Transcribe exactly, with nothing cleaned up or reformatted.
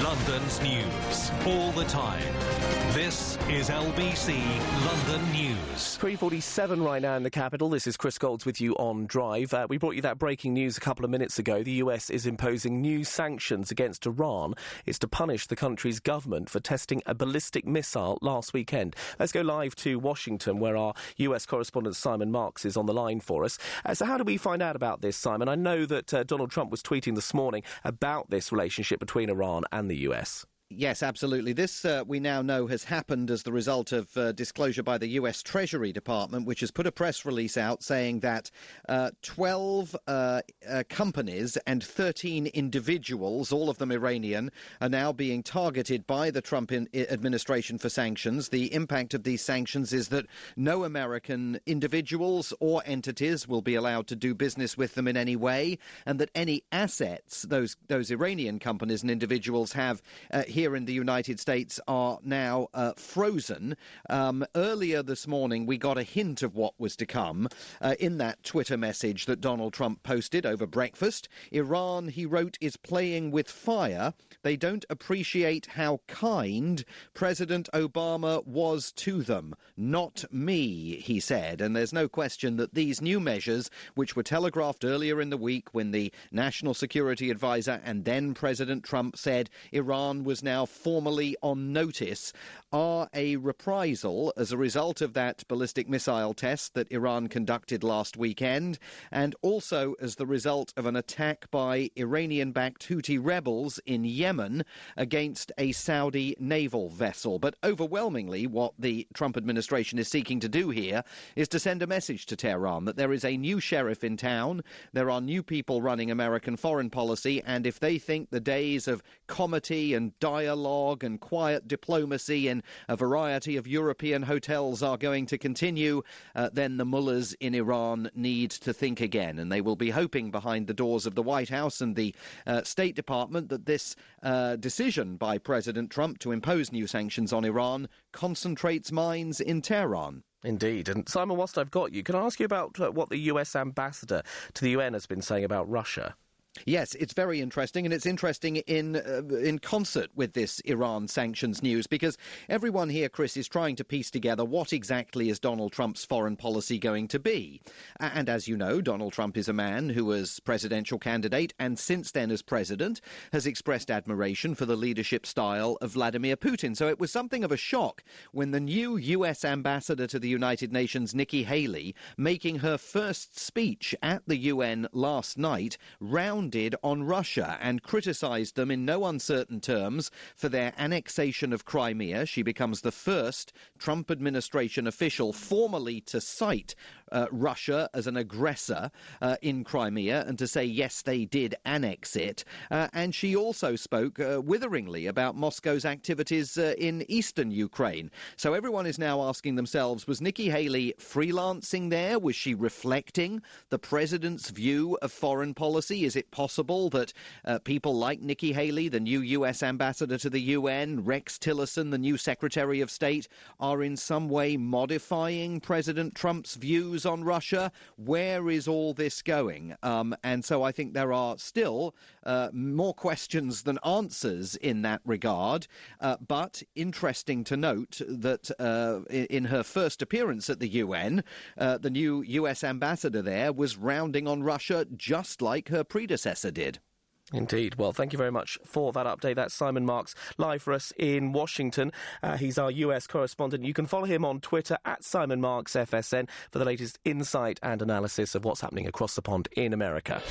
London's news, all the time. This is L B C London News. three forty-seven right now in the capital. This is Chris Golds with you on Drive. Uh, we brought you that breaking news a couple of minutes ago. The U S is imposing new sanctions against Iran. It's to punish the country's government for testing a ballistic missile last weekend. Let's go live to Washington, where our U S correspondent Simon Marks is on the line for us. Uh, so how do we find out about this, Simon? I know that uh, Donald Trump was tweeting this morning about this relationship between Iran and the U S. Yes, absolutely. This, uh, we now know, has happened as the result of uh, disclosure by the U S Treasury Department, which has put a press release out saying that uh, twelve uh, uh, companies and thirteen individuals, all of them Iranian, are now being targeted by the Trump in- administration for sanctions. The impact of these sanctions is that no American individuals or entities will be allowed to do business with them in any way, and that any assets those those Iranian companies and individuals have uh, here here in the United States are now uh, frozen. Um, earlier this morning, we got a hint of what was to come uh, in that Twitter message that Donald Trump posted over breakfast. Iran, he wrote, is playing with fire. They don't appreciate how kind President Obama was to them. Not me, he said. And there's no question that these new measures, which were telegraphed earlier in the week when the National Security Advisor and then President Trump said Iran was now formally on notice, are a reprisal as a result of that ballistic missile test that Iran conducted last weekend, and also as the result of an attack by Iranian-backed Houthi rebels in Yemen against a Saudi naval vessel. But overwhelmingly, what the Trump administration is seeking to do here is to send a message to Tehran that there is a new sheriff in town, there are new people running American foreign policy, and if they think the days of comity and dialogue and quiet diplomacy in a variety of European hotels are going to continue, uh, then the mullahs in Iran need to think again. And they will be hoping behind the doors of the White House and the uh, State Department that this uh, decision by President Trump to impose new sanctions on Iran concentrates minds in Tehran. Indeed. And Simon, whilst I've got you, can I ask you about uh, what the U S ambassador to the U N has been saying about Russia? Yes, it's very interesting, and it's interesting in uh, in concert with this Iran sanctions news, because everyone here, Chris, is trying to piece together what exactly is Donald Trump's foreign policy going to be. And as you know, Donald Trump is a man who, as presidential candidate and since then as president, has expressed admiration for the leadership style of Vladimir Putin. So it was something of a shock when the new U S ambassador to the United Nations, Nikki Haley, making her first speech at the U N last night, round on Russia and criticised them in no uncertain terms for their annexation of Crimea. She becomes the first Trump administration official formally to cite uh, Russia as an aggressor uh, in Crimea and to say, yes, they did annex it. Uh, and she also spoke uh, witheringly about Moscow's activities uh, in eastern Ukraine. So everyone is now asking themselves, was Nikki Haley freelancing there? Was she reflecting the president's view of foreign policy? Is it possible that uh, people like Nikki Haley, the new U S ambassador to the U N, Rex Tillerson, the new Secretary of State, are in some way modifying President Trump's views on Russia? Where is all this going? Um, and so I think there are still uh, more questions than answers in that regard. Uh, but interesting to note that uh, in her first appearance at the U N, uh, the new U S ambassador there was rounding on Russia just like her predecessor did. Indeed. Well, thank you very much for that update. That's Simon Marks, live for us in Washington. Uh, he's our U S correspondent. You can follow him on Twitter at Simon Marks F S N for the latest insight and analysis of what's happening across the pond in America.